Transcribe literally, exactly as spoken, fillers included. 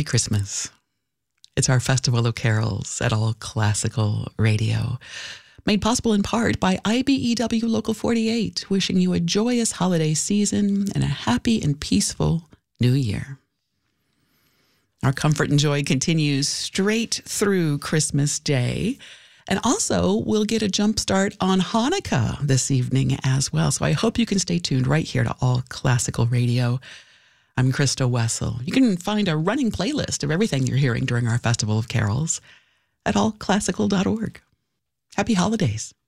Merry Christmas. It's our Festival of Carols at All Classical Radio, made possible in part by I B E W Local forty-eight, wishing you a joyous holiday season and a happy and peaceful new year. Our comfort and joy continues straight through Christmas Day. And also, we'll get a jump start on Hanukkah this evening as well. So I hope you can stay tuned right here to All Classical Radio. I'm Krista Wessel. You can find a running playlist of everything you're hearing during our Festival of Carols at all classical dot org. Happy holidays.